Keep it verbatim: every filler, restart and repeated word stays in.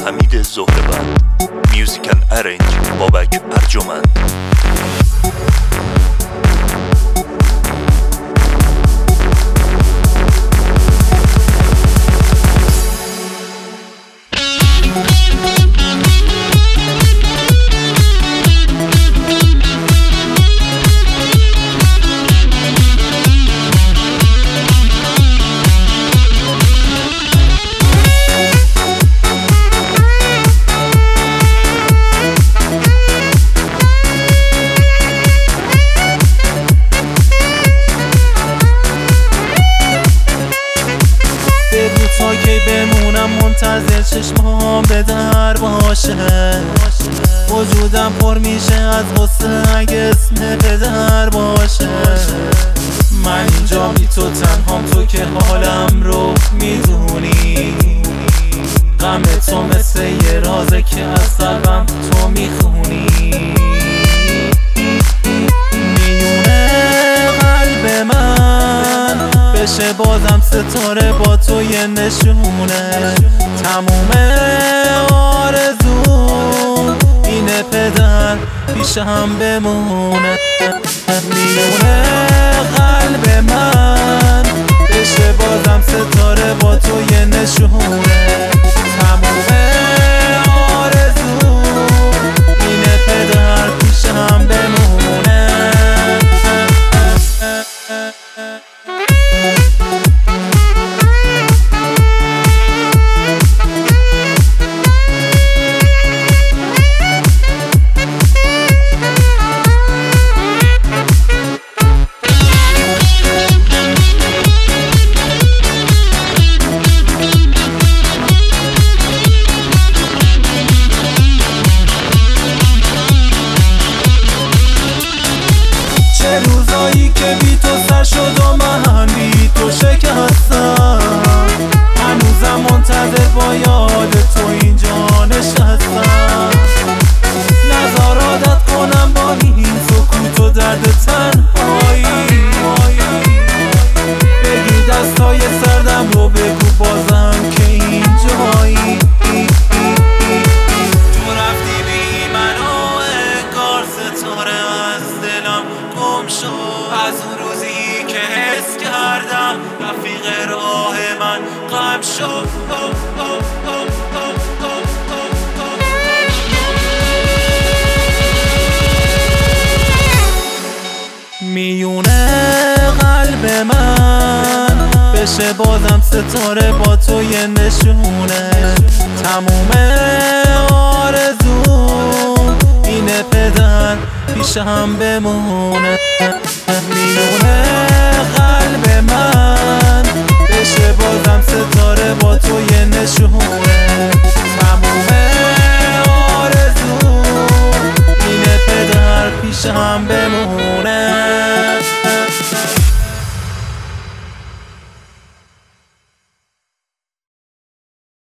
حمید زهره‌بند. میوزیک اند ارنج بابک ارجمند. تا کی بمونم منتظر چشمام به در باشه، وجودم پر میشه از غصه اگه اسم پدر باشه. من اینجا بی تو تنهام، تو که حالم رو میدونی. غم تو مثل یه رازه که از قلبم تو میخونی. میونه قلب من بشه بازم ستاره با تو یه نشونه. تموم آرزوم اینه پدر پیشم بمونه. میونه قلب من بشه بازم ستاره با تو یه نشونه. تموم آرزوم اینه پدر پیشم بمونه. روزایی که بی تو سر شد و من بی تو شکستم، هنوزم منتظر با یاد تو اینجا نشستم. نذار عادت کنم با این سکوت و درد تنهایی. بگی دستای سردم رو بگو بازم که اینجایی. تو رفتی بی منو انگار ستاره از دلم گم شد. از اون روزی که حس کردم رفیق راه من غم شد. میونه قلب من بشه بازم ستاره با تو یه نشونه. تموم آرزوم اینه پدر پیشم بمونه. میونه قلب من بشه بازم ستاره با تو یه نشونه. تموم آرزوم اینه پدر پیشم بمونه.